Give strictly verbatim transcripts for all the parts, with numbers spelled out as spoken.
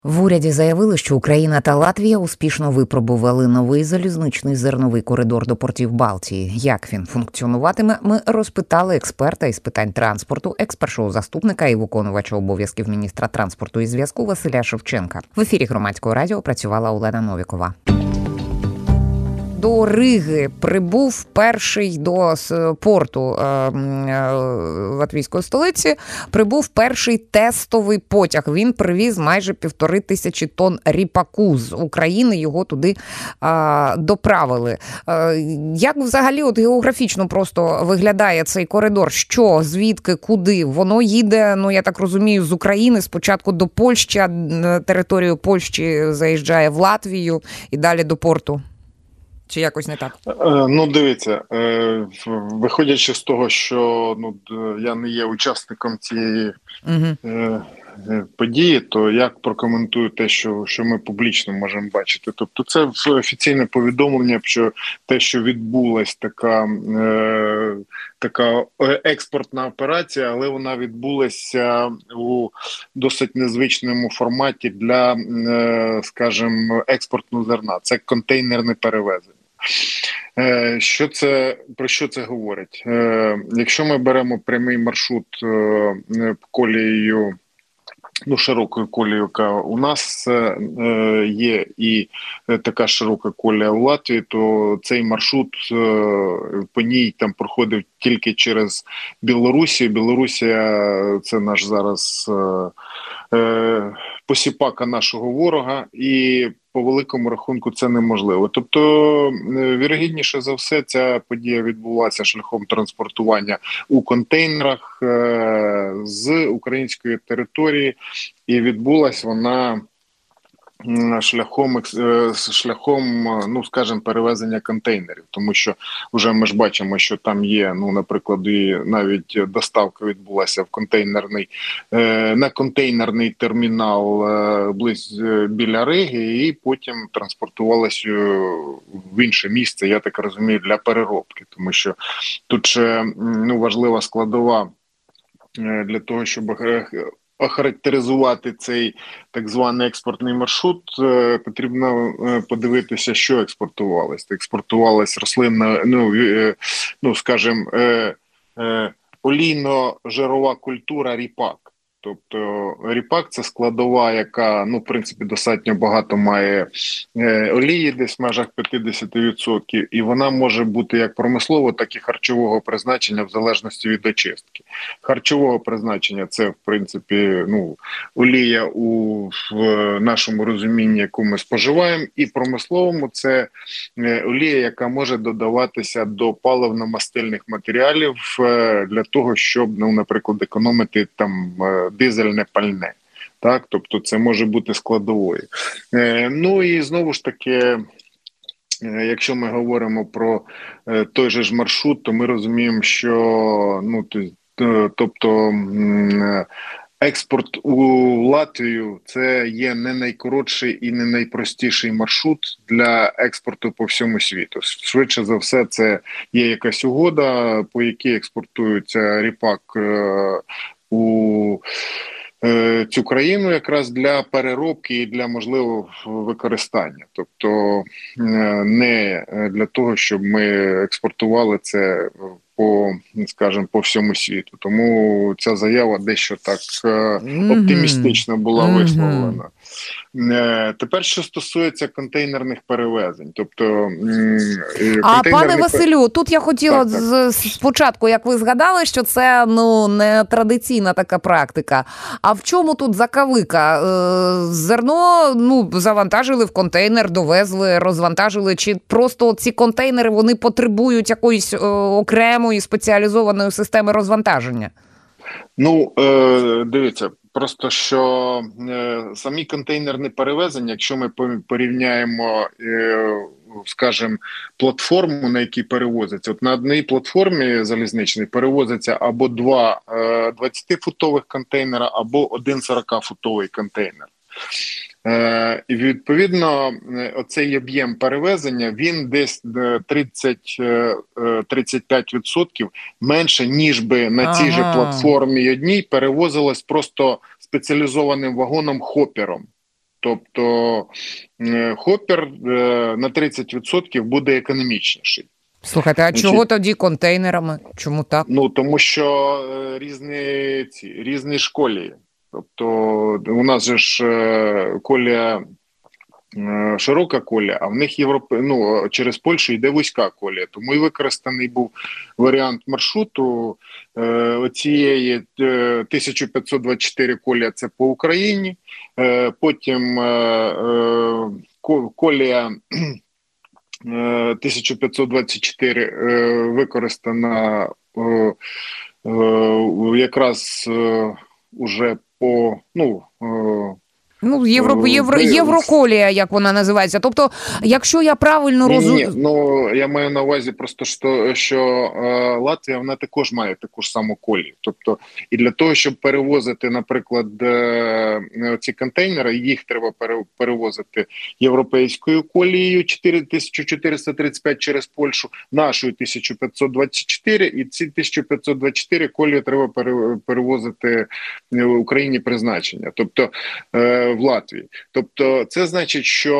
В уряді заявили, що Україна та Латвія успішно випробували новий залізничний зерновий коридор до портів Балтії. Як він функціонуватиме, ми розпитали експерта із питань транспорту, екс-першого заступника і виконувача обов'язків міністра транспорту і зв'язку Василя Шевченка. В ефірі Громадського радіо працювала Олена Новікова. До Риги прибув перший до порту е, е, латвійської столиці, прибув перший тестовий потяг. Він привіз майже півтори тисячі тонн ріпаку з України, його туди е, доправили. Е, як взагалі от географічно просто виглядає цей коридор? Що, звідки, куди? Воно їде, ну я так розумію, з України спочатку до Польщі, а на територію Польщі заїжджає в Латвію і далі до порту? Чи якось не так? Ну, дивіться, виходячи з того, що ну, я не є учасником цієї uh-huh. події, то як прокоментую те, що, що ми публічно можемо бачити. Тобто це офіційне повідомлення, що те, що відбулась така, е, така експортна операція, але вона відбулася у досить незвичному форматі для, е, скажімо, експортного зерна. Це контейнерне перевезення. Що це, про що це говорить? Якщо ми беремо прямий маршрут колією, ну, широкою колією, яка у нас є, і така широка колія у Латвії, то цей маршрут по ній там проходив тільки через Білорусію. Білорусія – це наш зараз посіпака нашого ворога, і по великому рахунку це неможливо. Тобто, вірогідніше за все, ця подія відбулася шляхом транспортування у контейнерах е- з української території, і відбулася вона шляхом, шляхом, ну, скажімо, перевезення контейнерів. Тому що вже ми ж бачимо, що там є, ну, наприклад, і навіть доставка відбулася в контейнерний, на контейнерний термінал близь біля Риги, і потім транспортувалася в інше місце, я так розумію, для переробки. Тому що тут ще, ну, важлива складова для того, щоб охарактеризувати цей так званий експортний маршрут, потрібно подивитися, що експортувалось. Експортувалась рослинна, ну, ну скажімо, олійно-жирова культура ріпак. Тобто ріпак – це складова, яка, ну, в принципі, достатньо багато має е, олії, десь в межах п'ятдесят відсотків, і вона може бути як промислового, так і харчового призначення в залежності від очистки. Харчового призначення – це, в принципі, ну, олія у в нашому розумінні, яку ми споживаємо, і промисловому – це е, олія, яка може додаватися до паливно-мастильних матеріалів е, для того, щоб, ну, наприклад, економити там е, дизельне пальне. Так, тобто це може бути складовою. Е, ну і знову ж таки, е, якщо ми говоримо про е, той же ж маршрут, то ми розуміємо, що, ну, тобто е, експорт у Латвію – це є не найкоротший і не найпростіший маршрут для експорту по всьому світу. Швидше за все, це є якась угода, по якій експортується ріпак е, у е, цю країну якраз для переробки і для можливого використання. Тобто е, не для того, щоб ми експортували це по, скажімо, по всьому світу. Тому ця заява дещо так е, оптимістично була Mm-hmm. висловлена. Е, тепер, що стосується контейнерних перевезень. Тобто, е, а пане Василю, тут я хотіла так, так. спочатку, як ви згадали, що це, ну, не традиційна така практика. А в чому тут закавика? Е, зерно, ну, завантажили в контейнер, довезли, розвантажили, чи просто ці контейнери, вони потребують якоїсь е, окремої спеціалізованої системи розвантаження? Ну, е, дивіться, просто що е, самі контейнерні перевезення, якщо ми порівняємо, е, скажімо, платформу, на якій перевозиться, от на одній платформі залізничній перевозиться або два е, двадцятифутових контейнера, або один сорокафутовий контейнер. Е, і відповідно оцей об'єм перевезення, він десь тридцять - тридцять п'ять відсотків менше, ніж би на цій ага. же платформі одній перевозилось просто спеціалізованим вагоном-хоппером. Тобто хоппер на тридцять відсотків буде економічніший. Слухайте, а Значить, чого тоді контейнерами? Чому так? Ну, тому що різні ці різні школі. Тобто у нас же ж колія широка колія, а в них Європи, ну, через Польщу йде вузька колія. Тому і використаний був варіант маршруту е, цієї е, тисяча п'ятсот двадцять чотири колія – це по Україні, е, потім е, е, колія е, тисяча п'ятсот двадцять чотири е, використана е, е, якраз е, уже по, ну, е, Ну, євро, євро, євроколія, як вона називається. Тобто, якщо я правильно розумію... Ні, ні, ну, я маю на увазі просто, що, що е, Латвія, вона також має таку ж саму колію. Тобто, і для того, щоб перевозити, наприклад, е, ці контейнери, їх треба пере, перевозити європейською колією тисяча чотириста тридцять п'ять через Польщу, нашою тисяча п'ятсот двадцять чотири, і ці тисяча п'ятсот двадцять чотири колії треба пере, перевозити в Україні призначення. Тобто, е, в Латвії. Тобто це значить, що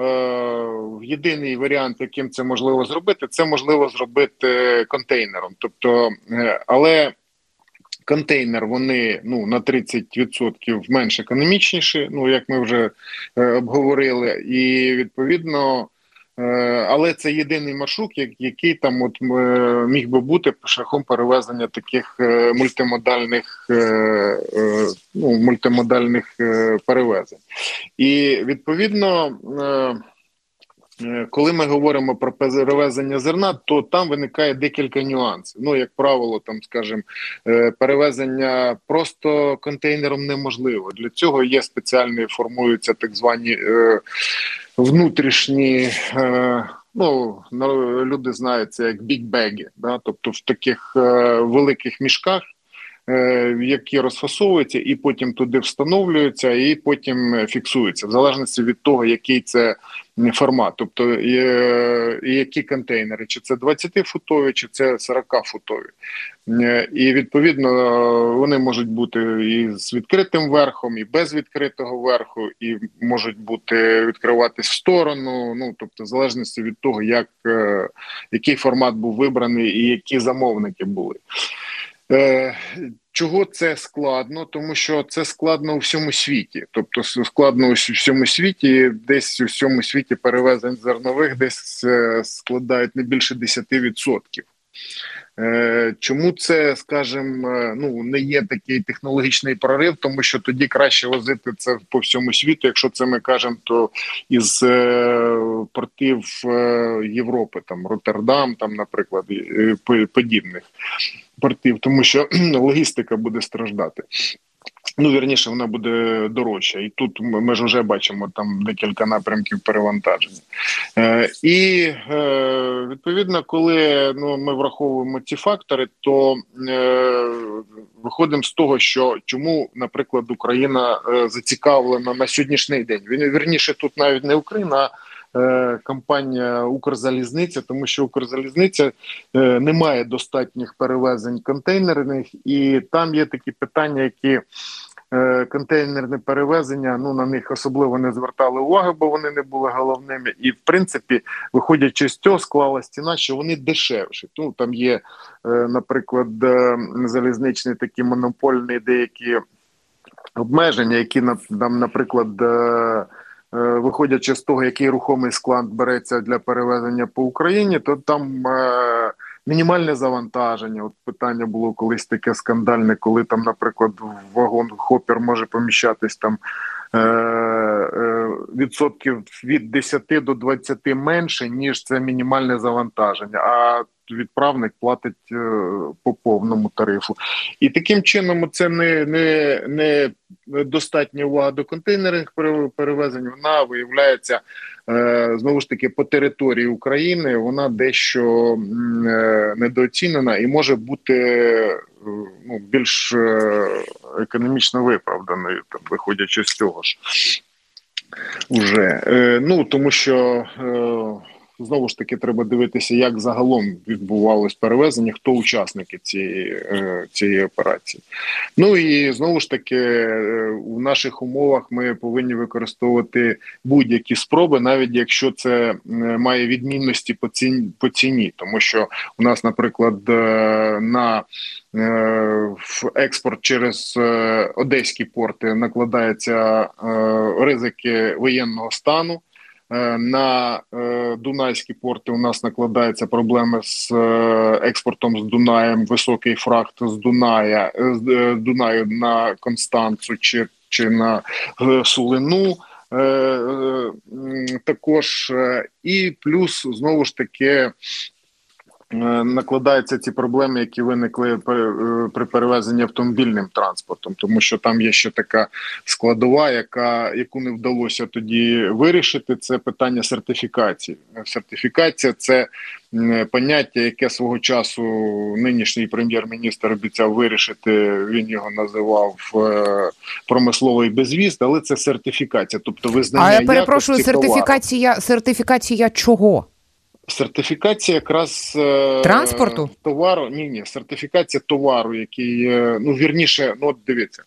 е, єдиний варіант, яким це можливо зробити, це можливо зробити контейнером. Тобто, е, але контейнер, вони, ну, на тридцять відсотків менш економічніші, ну, як ми вже е, обговорили, і відповідно, е, але це єдиний маршрут, який там от е, міг би бути шляхом перевезення таких е, мультимодальних, е, е, ну, мультимодальних е, перевезень. І відповідно, е, коли ми говоримо про перевезення зерна, то там виникає декілька нюансів. Ну, як правило, там, скажімо, перевезення просто контейнером неможливо. Для цього є спеціальні, формуються так звані е, внутрішні, е, ну, люди знають це як бікбеги, да? Тобто в таких е, великих мішках, які розфасовуються і потім туди встановлюються, і потім фіксуються, в залежності від того, який це формат, тобто і, і які контейнери, чи це двадцятифутові, чи це сорокафутові. І відповідно вони можуть бути і з відкритим верхом, і без відкритого верху, і можуть бути відкриватись в сторону, ну, тобто в залежності від того, як, який формат був вибраний і які замовники були. Чого це складно? Тому що це складно у всьому світі. Тобто складно у всьому світі, десь у всьому світі перевезень зернових десь складають не більше десять відсотків. Чому це, скажімо, ну, не є такий технологічний прорив, тому що тоді краще возити це по всьому світу, якщо це ми кажемо, то із портів Європи, там Роттердам, там, наприклад, подібних портів, тому що логістика буде страждати. Ну, вірніше, вона буде дорожча. І тут ми ж вже бачимо там декілька напрямків перевантаження. Е, і, е, відповідно, коли ну, ми враховуємо ці фактори, то е, виходимо з того, що чому, наприклад, Україна е, зацікавлена на сьогоднішній день. Вірніше, тут навіть не Україна, а компанія «Укрзалізниця», тому що «Укрзалізниця» не має достатніх перевезень контейнерних, і там є такі питання, які контейнерне перевезення, ну, на них особливо не звертали уваги, бо вони не були головними. І, в принципі, виходячи з цього, склала стіна, що вони дешевші. Ну, там є, наприклад, залізничні такі монопольні деякі обмеження, які, нам, наприклад, виходячи з того, який рухомий склад береться для перевезення по Україні, то там е, мінімальне завантаження. От питання було колись таке скандальне, коли там, наприклад, вагон хоппер може поміщатись там е, е, відсотків від десяти до двадцяти менше, ніж це мінімальне завантаження. А відправник платить е, по повному тарифу. І таким чином це не, не, не достатня увага до контейнерних перевезень, вона виявляється е, знову ж таки по території України, вона дещо е, недооцінена і може бути е, ну, більш е, економічно виправданою, там, виходячи з цього ж. Уже. Е, ну, тому що е, знову ж таки треба дивитися, як загалом відбувалось перевезення, хто учасники цієї, цієї операції. Ну і знову ж таки, у наших умовах ми повинні використовувати будь-які спроби, навіть якщо це має відмінності по ціні, по ціні. Тому що у нас, наприклад, на в експорт через одеські порти накладаються ризики воєнного стану. На дунайські порти у нас накладаються проблеми з експортом з Дунаєм, високий фракт з Дуная, з Дунаю на Констанцу чи, чи на Сулину. Також і плюс, знову ж таки, накладаються ці проблеми, які виникли при перевезенні автомобільним транспортом, тому що там є ще така складова, яка, яку не вдалося тоді вирішити, це питання сертифікації. Сертифікація – це поняття, яке свого часу нинішній прем'єр-міністр обіцяв вирішити, він його називав промисловий безвіз, але це сертифікація, тобто визнання якості товару. А я перепрошую, сертифікація, сертифікація чого? Сертифікація якраз транспорту? Товару, ні, ні, сертифікація товару, який, ну, вірніше, ну, от дивіться,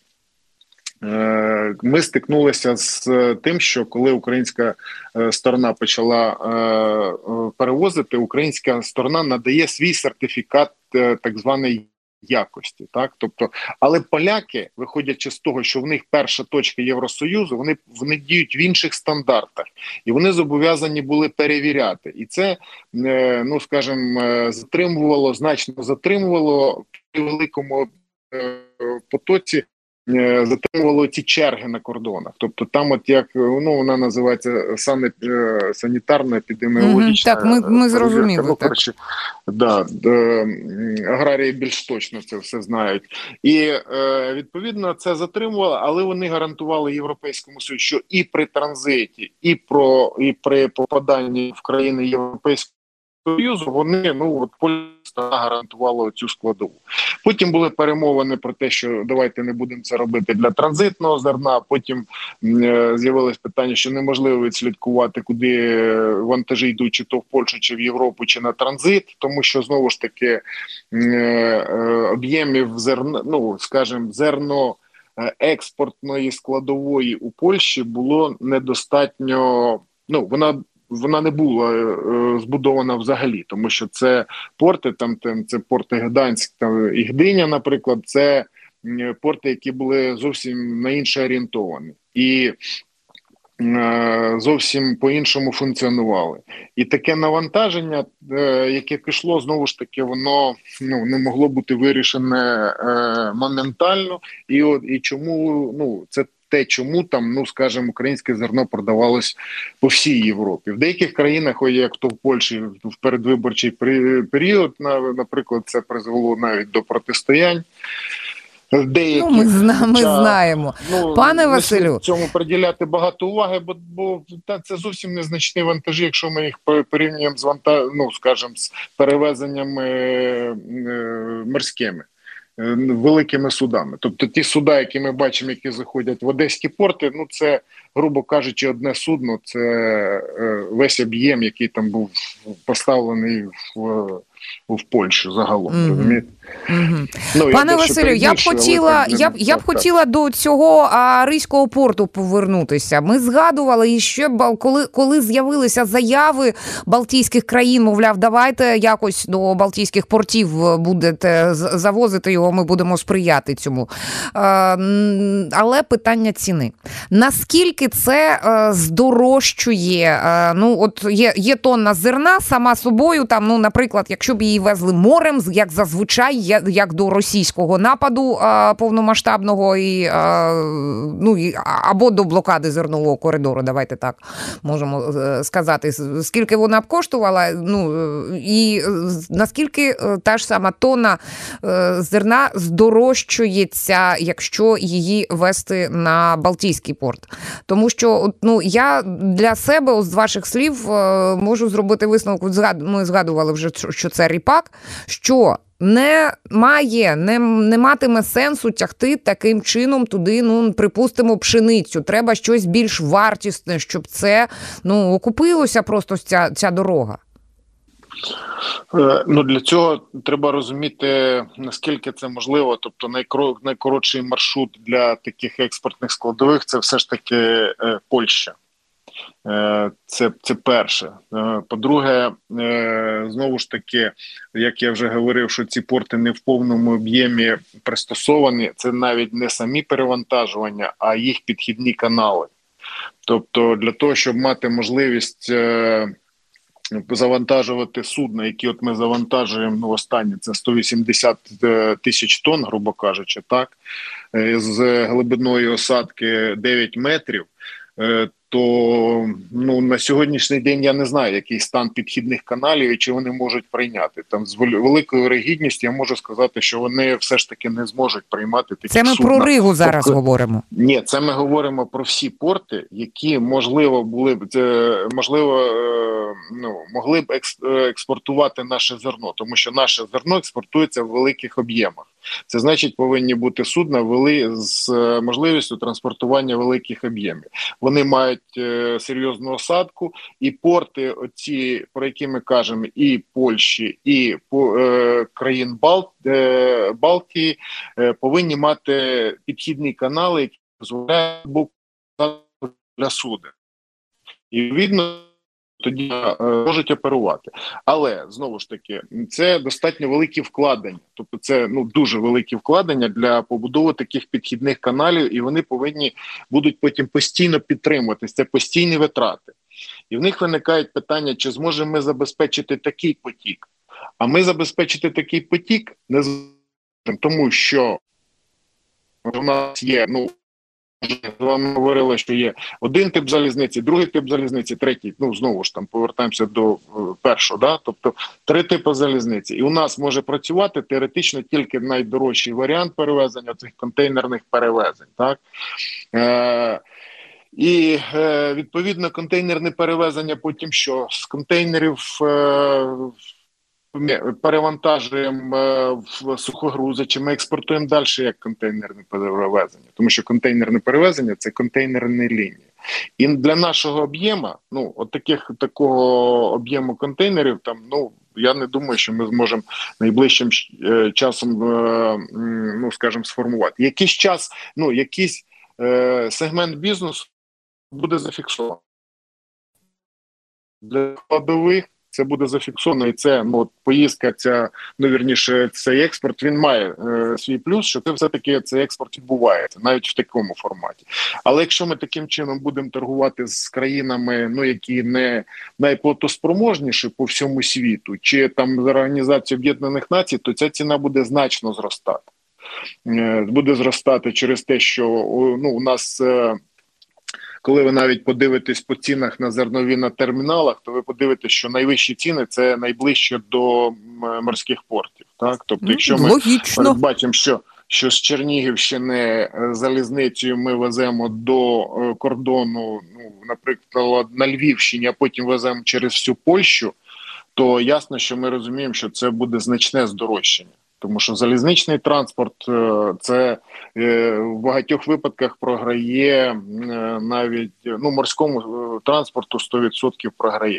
ми стикнулися з тим, що коли українська сторона почала перевозити, українська сторона надає свій сертифікат так званий якості, так, тобто, але поляки, виходячи з того, що в них перша точка Євросоюзу, вони, вони діють в інших стандартах, і вони зобов'язані були перевіряти, і це, ну, скажімо, затримувало, значно затримувало при великому потоці, затримувало ці черги на кордонах. Тобто там, от як, ну, вона називається санітарно-епідеміологічна. Так, ми, ми зрозуміли. Ну, так. коротше, да, аграрії більш точно це все знають. І, відповідно, це затримувало, але вони гарантували Європейському Союзу, що і при транзиті, і, про, і при попаданні в країни Європейського Союзу вони, ну, от Польща гарантувала цю складову. Потім були перемовини про те, що давайте не будемо це робити для транзитного зерна. Потім е, з'явилось питання, що неможливо відслідкувати, куди вантажі йдуть, чи то в Польщу, чи в Європу, чи на транзит, тому що, знову ж таки, е, е, об'ємів зерна, ну, скажімо, зерно експортної складової у Польщі було недостатньо, ну, вона Вона не була е, збудована взагалі, тому що це порти, там, там це порти Гданськ там, і Гдиня, наприклад, це порти, які були зовсім на інше орієнтовані і е, зовсім по-іншому функціонували. І таке навантаження, е, яке пішло, знову ж таки, воно, ну, не могло бути вирішене е, моментально. І, от, і чому, ну, це те, чому там, ну, скажімо, українське зерно продавалось по всій Європі. В деяких країнах, як то в Польщі, в передвиборчий період, наприклад, це призвело навіть до протистоянь. Деякі, ну, ми, зна, ми знаємо. Ну, Пане Василю, цьому приділяти багато уваги, бо, бо та, це зовсім незначні вантажі, якщо ми їх порівнюємо з вантаж, ну, скажімо, з перевезеннями е, е, морськими. Великими судами. Тобто ті суда, які ми бачимо, які заходять в одеські порти, ну це, грубо кажучи, одне судно, це весь об'єм, який там був поставлений в, в Польщу загалом. Mm-hmm. Розумієте? Mm-hmm. Ну, Пане Василю, я б хотіла, я б, я б хотіла до цього а, Ризького порту повернутися. Ми згадували, і ще коли, коли з'явилися заяви балтійських країн, мовляв, давайте якось до балтійських портів будете завозити його, ми будемо сприяти цьому. А, але питання ціни. Наскільки це а, здорожчує? А, ну, от є, є тонна зерна сама собою, там, ну, наприклад, якщо б її везли морем, як зазвичай, як до російського нападу а, повномасштабного, і, а, ну, і, або до блокади зернового коридору, давайте так можемо сказати, скільки вона б коштувала, ну, і наскільки та ж сама тонна зерна здорожчується, якщо її вести на Балтійський порт. Тому що, ну, я для себе, з ваших слів, можу зробити висновок, ми згадували вже, що це ріпак, що не має, не, не матиме сенсу тягти таким чином туди, ну, припустимо, пшеницю. Треба щось більш вартісне, щоб це, ну, окупилося просто ця, ця дорога. Ну, для цього треба розуміти, наскільки це можливо. Тобто найкор... найкоротший маршрут для таких експортних складових – це все ж таки е, Польща. Е, це, це перше. Е, по-друге, е, знову ж таки, як я вже говорив, що ці порти не в повному об'ємі пристосовані. Це навіть не самі перевантажування, а їх підхідні канали. Тобто для того, щоб мати можливість е, завантажувати судна, які от ми завантажуємо, ну, останні, це сто вісімдесят тисяч тонн, грубо кажучи, так, з глибиною осадки дев'ять метрів, то, ну, на сьогоднішній день я не знаю, який стан підхідних каналів і чи вони можуть прийняти. Там з великою ригідністю я можу сказати, що вони все ж таки не зможуть приймати такі судна. Це ми про Ригу зараз тобто, говоримо. Ні, це ми говоримо про всі порти, які, можливо, були б, це, можливо, ну, могли б експортувати наше зерно, тому що наше зерно експортується в великих об'ємах. Це значить, повинні бути судна вели з можливістю транспортування великих об'ємів. Вони мають е, серйозну осадку, і порти, оці, про які ми кажемо, і Польщі, і по, е, країн Бал, е, Балтії, е, повинні мати підхідні канали, які дозволяють для суден. І, відповідно, тоді е, можуть оперувати. Але, знову ж таки, це достатньо великі вкладення. Тобто це, ну, дуже великі вкладення для побудови таких підхідних каналів, і вони повинні будуть потім постійно підтримуватись. Це постійні витрати. І в них виникають питання, чи зможемо ми забезпечити такий потік. А ми забезпечити такий потік не зможемо, тому що у нас є, ну, з вами говорили, що є один тип залізниці, другий тип залізниці, третій, ну, знову ж там повертаємося до е, першого, да? Тобто три типи залізниці. І у нас може працювати теоретично тільки найдорожчий варіант перевезення цих контейнерних перевезень, так? Е, і, е, відповідно, контейнерне перевезення потім що? З контейнерів е, перевантажуємо в сухогрузи, чи ми експортуємо далі як контейнерне перевезення. Тому що контейнерне перевезення – це контейнерні лінії. І для нашого об'єму, ну, от таких, такого об'єму контейнерів, там, ну, я не думаю, що ми зможемо найближчим е, часом, е, ну, скажімо, сформувати. Якийсь час, ну, якийсь е, сегмент бізнесу буде зафіксований. Для складових це буде зафіксовано, і це, ну, от, поїздка, ця, ну, вірніше, цей експорт, він має е, свій плюс, що це все-таки цей експорт відбувається, навіть в такому форматі. Але якщо ми таким чином будемо торгувати з країнами, ну, які не найплатоспроможніші по всьому світу, чи там з Організацією Об'єднаних Націй, то ця ціна буде значно зростати. Е, буде зростати через те, що, ну, у нас... Е, коли ви навіть подивитесь по цінах на зернові на терміналах, то ви подивитесь, що найвищі ціни – це найближче до морських портів. Так? Тобто, якщо ми Логічно. бачимо, що, що з Чернігівщини залізницею ми веземо до кордону, ну, наприклад, на Львівщині, а потім веземо через всю Польщу, то ясно, що ми розуміємо, що це буде значне здорожчання. Тому що залізничний транспорт – це в багатьох випадках програє навіть, ну, морському транспорту сто відсотків програє.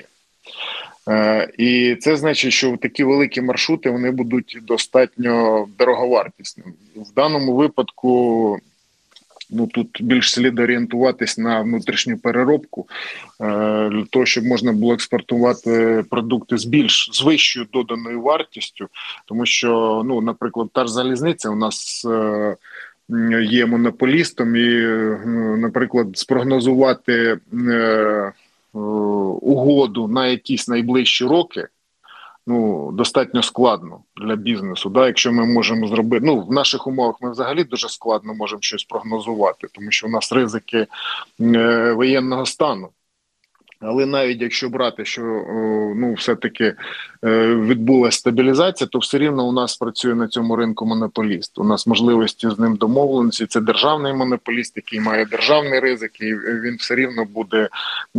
І це значить, що такі великі маршрути, вони будуть достатньо дороговартісними. В даному випадку, ну, тут більш слід орієнтуватись на внутрішню переробку, для того, щоб можна було експортувати продукти з більш з вищою доданою вартістю, тому що, ну, наприклад, та ж залізниця у нас є монополістом, і, наприклад, спрогнозувати угоду на якісь найближчі роки, ну, достатньо складно для бізнесу. Да? Якщо ми можемо зробити, ну, в наших умовах ми взагалі дуже складно можемо щось прогнозувати, тому що у нас ризики е, воєнного стану. Але навіть якщо брати, що ну все-таки відбулася стабілізація, то все рівно у нас працює на цьому ринку монополіст. У нас можливості з ним домовленості. Це державний монополіст, який має державний ризик, і він все рівно буде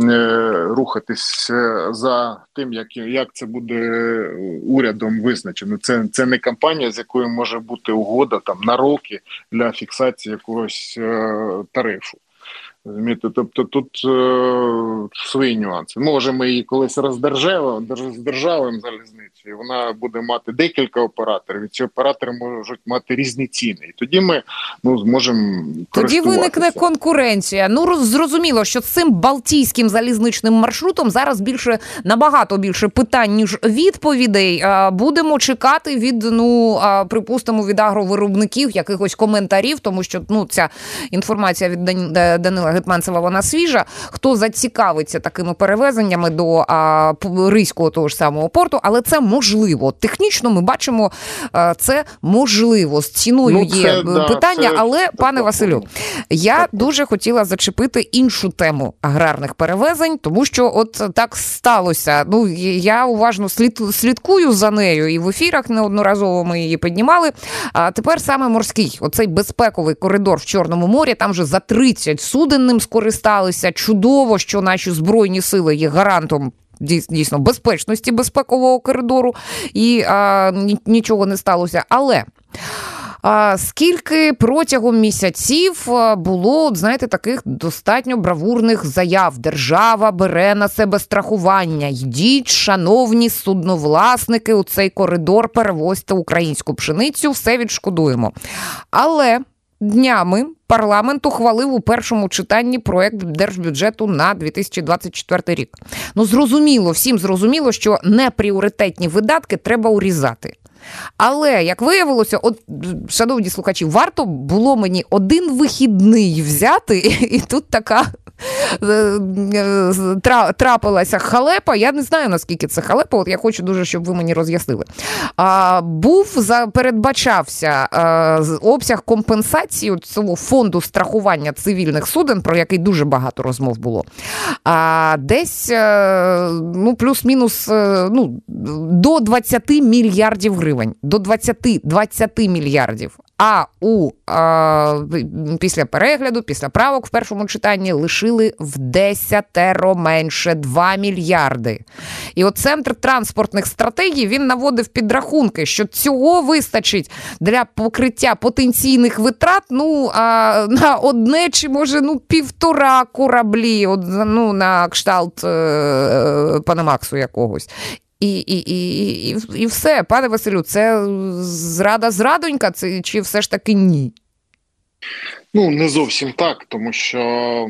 рухатись за тим, як як це буде урядом визначено. Це це не компанія, з якою може бути угода там на роки для фіксації якогось тарифу. Розумієте, тобто тут е, свої нюанси. Може, ми її колись роздержавимо, роздержавимо залізницю, і вона буде мати декілька операторів, і ці оператори можуть мати різні ціни. І тоді ми ну, зможемо Тоді виникне конкуренція. Ну, роз, зрозуміло, що з цим Балтійським залізничним маршрутом зараз більше, набагато більше питань, ніж відповідей. Будемо чекати від, ну, припустимо, від агровиробників якихось коментарів, тому що, ну, ця інформація від Данила Гетманцева, вона свіжа. Хто зацікавиться такими перевезеннями до а, Ризького того ж самого порту, але це можливо. Технічно ми бачимо, а, це можливо. З ціною ну, це, є да, питання, це, але, це, пане це, Василю, я так. дуже хотіла зачепити іншу тему аграрних перевезень, тому що от так сталося. Ну, я уважно слід, слідкую за нею, і в ефірах неодноразово ми її піднімали. А тепер саме морський, оцей безпековий коридор в Чорному морі, там вже за тридцять суден ним скористалися. Чудово, що наші Збройні сили є гарантом дійсно безпечності безпекового коридору, і а, нічого не сталося. Але а, скільки протягом місяців було, знаєте, таких достатньо бравурних заяв. Держава бере на себе страхування. Йдіть, шановні судновласники, у цей коридор перевозьте українську пшеницю, все відшкодуємо. Але днями парламент ухвалив у першому читанні проект держбюджету на дві тисячі двадцять четвертий рік. Ну, зрозуміло, всім зрозуміло, що непріоритетні видатки треба урізати. Але, як виявилося, от, шановні слухачі, варто було мені один вихідний взяти, і тут така трапилася халепа. Я не знаю, наскільки це халепа, от я хочу дуже, щоб ви мені роз'яснили. А, був, за, передбачався а, обсяг компенсації цього фонду страхування цивільних суден, про який дуже багато розмов було. А, десь, а, ну, плюс-мінус, а, ну, до двадцять мільярдів гривень. До двадцять мільярдів. А у а, після перегляду, після правок в першому читанні лишили в десятеро менше два мільярди. І от Центр транспортних стратегій, він наводив підрахунки, що цього вистачить для покриття потенційних витрат, ну, а, на одне чи, може, ну, півтора кораблі, от, ну, на кшталт е, Панамаксу якогось. І, і, і, і, і все, пане Василю, це зрада-зрадонька, це, чи все ж таки ні? Ну, не зовсім так, тому що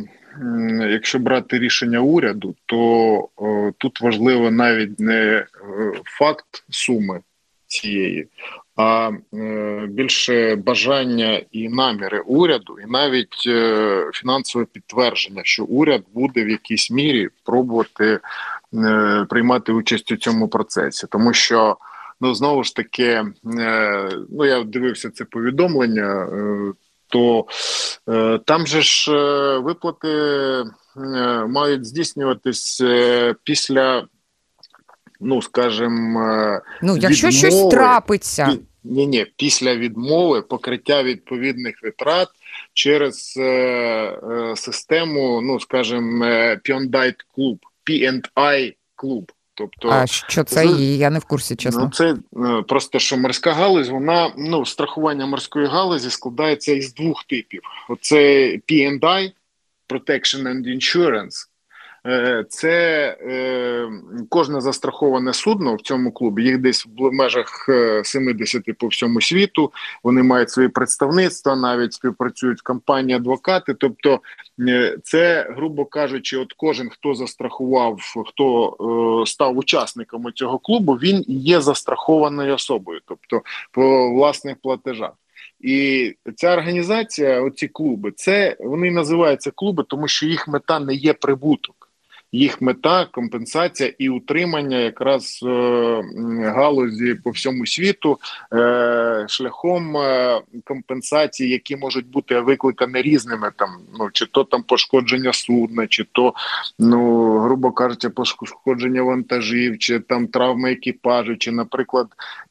якщо брати рішення уряду, то о, тут важливо навіть не факт суми цієї, а е, більше бажання і наміри уряду, і навіть е, фінансове підтвердження, що уряд буде в якійсь мірі пробувати е, приймати участь у цьому процесі. Тому що, ну, знову ж таки, е, ну, я дивився це повідомлення, е, то е, там же ж е, виплати е, мають здійснюватись е, після, ну, скажімо, ну, якщо відмови, щось трапиться. Ні, ні, після відмови покриття відповідних витрат через е, е, систему, ну, скажімо, пі енд ай клуб, пі енд ай клуб. Тобто, а що це є? Я не в курсі, чесно. Ну, це е, просто, що морська галузь, вона, ну, страхування морської галузі складається із двох типів. Оце пі енд ай, Protection and Insurance. Це е, кожне застраховане судно в цьому клубі, їх десь в межах сімдесят по всьому світу, вони мають свої представництва, навіть співпрацюють компанії, адвокати, тобто е, це, грубо кажучи, от кожен, хто застрахував, хто е, став учасником цього клубу, він є застрахованою особою, тобто по власних платежах. І ця організація, оці клуби, це вони називаються клуби, тому що їх мета не є прибуток. їх мета – компенсація і утримання якраз е, галузі по всьому світу е, шляхом е, компенсації, які можуть бути викликані різними, там, ну, чи то там пошкодження судна, чи то, ну, грубо кажучи, пошкодження вантажів, чи там травми екіпажу, чи, наприклад,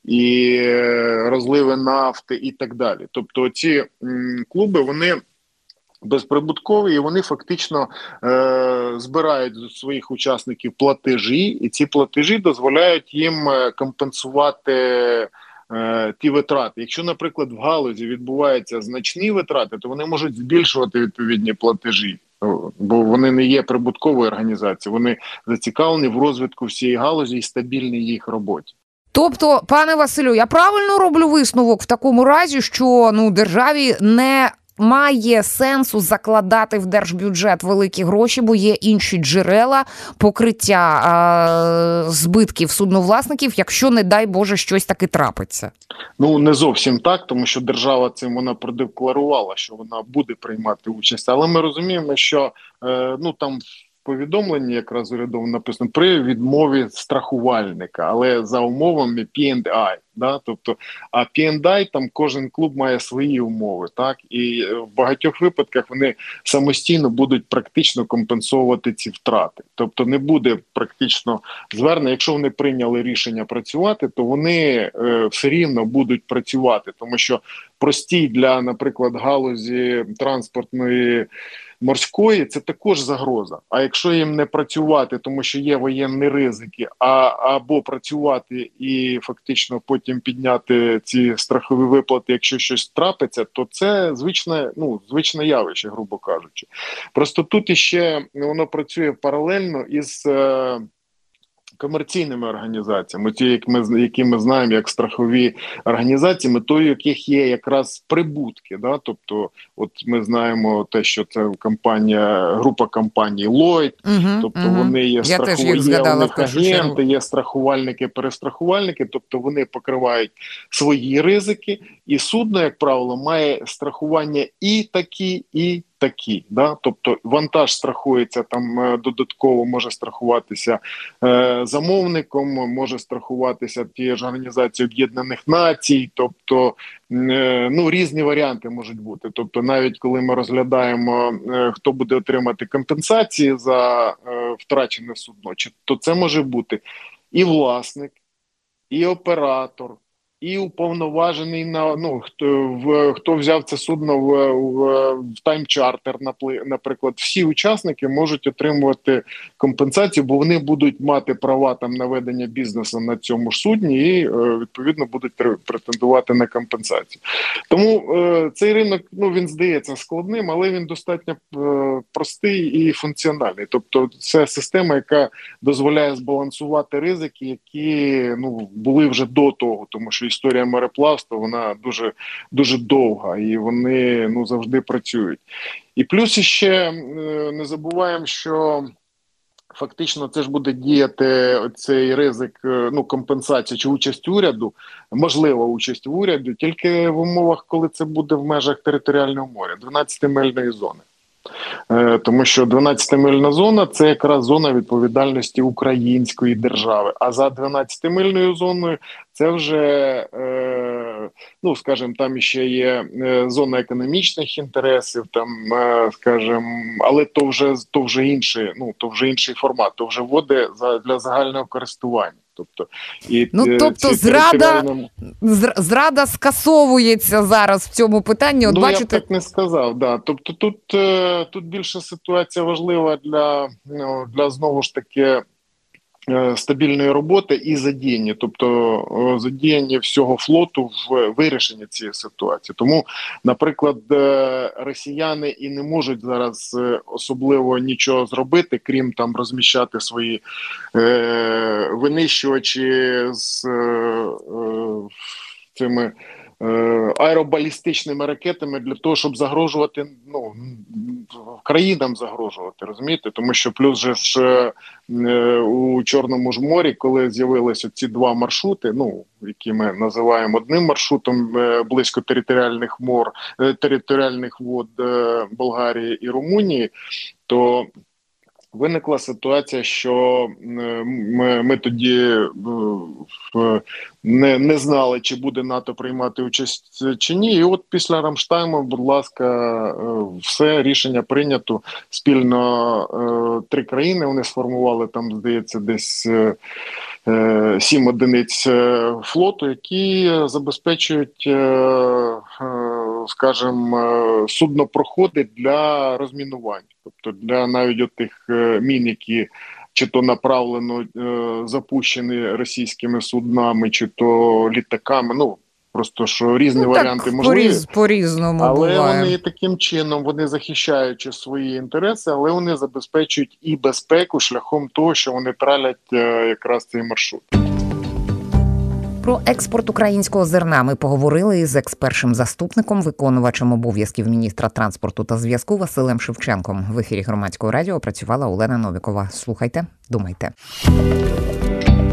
і розливи нафти і так далі. Тобто ці м, клуби, вони безприбуткові, і вони фактично е, збирають з своїх учасників платежі, і ці платежі дозволяють їм компенсувати е, ті витрати. Якщо, наприклад, в галузі відбуваються значні витрати, то вони можуть збільшувати відповідні платежі, бо вони не є прибутковою організацією, вони зацікавлені в розвитку всієї галузі і стабільній їх роботі. Тобто, пане Василю, я правильно роблю висновок в такому разі, що ну державі не має сенсу закладати в держбюджет великі гроші, бо є інші джерела покриття а, збитків судновласників, якщо, не дай Боже, щось таки трапиться? Ну, не зовсім так, тому що держава цим вона продекларувала, що вона буде приймати участь. Але ми розуміємо, що е, ну там повідомленні якраз урядово написано при відмові страхувальника, але за умовами пі енд ай. Да? Тобто, а пі енд ай там кожен клуб має свої умови, так, і в багатьох випадках вони самостійно будуть практично компенсовувати ці втрати. Тобто не буде практично звернення. Якщо вони прийняли рішення працювати, то вони е, все рівно будуть працювати, тому що простій для, наприклад, галузі транспортної морської це також загроза. А якщо їм не працювати, тому що є воєнні ризики, а або працювати і фактично потім підняти ці страхові виплати, якщо щось трапиться, то це звичне, ну, звичне явище, грубо кажучи. Просто тут іще воно працює паралельно із е, комерційними організаціями, ті, як ми, які ми знаємо як страхові організації, метою яких є якраз прибутки. Да? Тобто, от ми знаємо те, що це компанія, група компаній Lloyd, угу, тобто угу. вони є страхові, є у них агенти, є страхувальники, перестрахувальники, тобто вони покривають свої ризики, і судно, як правило, має страхування і такі, і такі, да, тобто вантаж страхується там додатково, може страхуватися е, замовником, може страхуватися тією ж Організацією Об'єднаних Націй, тобто е, ну різні варіанти можуть бути. Тобто навіть коли ми розглядаємо, е, хто буде отримати компенсації за е, втрачене судно, чи то це може бути і власник, і оператор, і уповноважений на ну хто в хто взяв це судно в, в, в тайм-чартер, наприклад, всі учасники можуть отримувати компенсацію, бо вони будуть мати права там на ведення бізнесу на цьому ж судні і відповідно будуть претендувати на компенсацію. Тому е, цей ринок, ну він здається складним, але він достатньо е, простий і функціональний. Тобто це система, яка дозволяє збалансувати ризики, які ну були вже до того, тому що історія мореплавства, вона дуже, дуже довга, і вони ну, завжди працюють. І плюс іще не забуваємо, що фактично це ж буде діяти цей ризик, ну, компенсація чи участь уряду, можлива участь в уряді, тільки в умовах, коли це буде в межах територіального моря, дванадцятимильної зони. Тому що дванадцятимильна зона – це якраз зона відповідальності української держави. А за дванадцятимильною зоною це вже, ну, скажімо, там ще є зона економічних інтересів, там, скажімо, але то вже, то вже інший, ну, то вже інший формат, то вже води для загального користування. Тобто, і, ну, тобто зрада, зрада скасовується зараз в цьому питанні. От ну, бачите... я б так не сказав, да. Тобто тут, тут більше ситуація важлива для, ну, для знову ж таки, стабільної роботи і задіяння, тобто задіяння всього флоту в вирішенні цієї ситуації. Тому, наприклад, росіяни і не можуть зараз особливо нічого зробити, крім там розміщати свої е, винищувачі з е, цими аеробалістичними ракетами для того, щоб загрожувати, ну, країнам загрожувати, розумієте? Тому що плюс же ж у Чорному ж морі, коли з'явилися ці два маршрути, ну, які ми називаємо одним маршрутом близько територіальних мор, територіальних вод Болгарії і Румунії, то виникла ситуація, що ми, ми тоді не, не знали, чи буде НАТО приймати участь чи ні. І от після Рамштайму, будь ласка, все, рішення прийнято. Спільно три країни, вони сформували там, здається, десь сім одиниць флоту, які забезпечують, скажімо, суднопроходи для розмінувань. Тобто для навіть от тих мін, які чи то направлено запущені російськими суднами, чи то літаками, ну, просто що різні ну, варіанти так, можливі. По-різному але буває. Вони таким чином, вони захищаючи свої інтереси, але вони забезпечують і безпеку шляхом того, що вони тралять якраз цей маршрут. Про експорт українського зерна ми поговорили із екс-першим заступником, виконувачем обов'язків міністра транспорту та зв'язку Василем Шевченком. В ефірі Громадського радіо працювала Олена Новікова. Слухайте, думайте.